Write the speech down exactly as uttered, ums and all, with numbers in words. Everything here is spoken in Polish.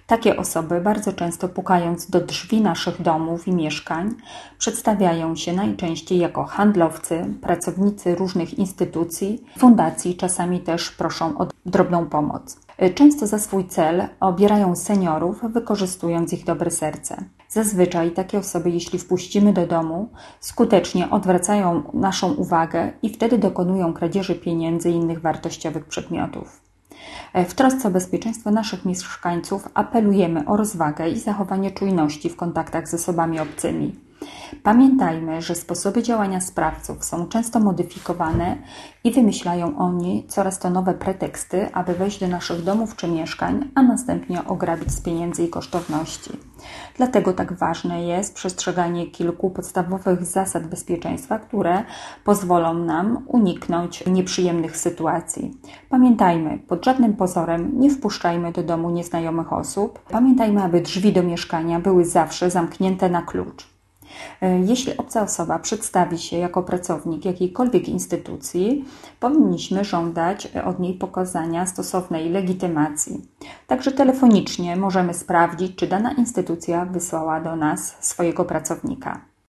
Takie osoby, bardzo często pukając do drzwi naszych domów i mieszkań, przedstawiają się najczęściej jako handlowcy, pracownicy różnych instytucji, fundacji, czasami też proszą o drobną pomoc. Często za swój cel obierają seniorów, wykorzystując ich dobre serce. Zazwyczaj takie osoby, jeśli wpuścimy do domu, skutecznie odwracają naszą uwagę i wtedy dokonują kradzieży pieniędzy i innych wartościowych przedmiotów. W trosce o bezpieczeństwo naszych mieszkańców apelujemy o rozwagę i zachowanie czujności w kontaktach z osobami obcymi. Pamiętajmy, że sposoby działania sprawców są często modyfikowane i wymyślają oni coraz to nowe preteksty, aby wejść do naszych domów czy mieszkań, a następnie ograbić z pieniędzy i kosztowności. Dlatego tak ważne jest przestrzeganie kilku podstawowych zasad bezpieczeństwa, które pozwolą nam uniknąć nieprzyjemnych sytuacji. Pamiętajmy, pod żadnym pozorem nie wpuszczajmy do domu nieznajomych osób. Pamiętajmy, aby drzwi do mieszkania były zawsze zamknięte na klucz. Jeśli obca osoba przedstawi się jako pracownik jakiejkolwiek instytucji, powinniśmy żądać od niej pokazania stosownej legitymacji. Także telefonicznie możemy sprawdzić, czy dana instytucja wysłała do nas swojego pracownika.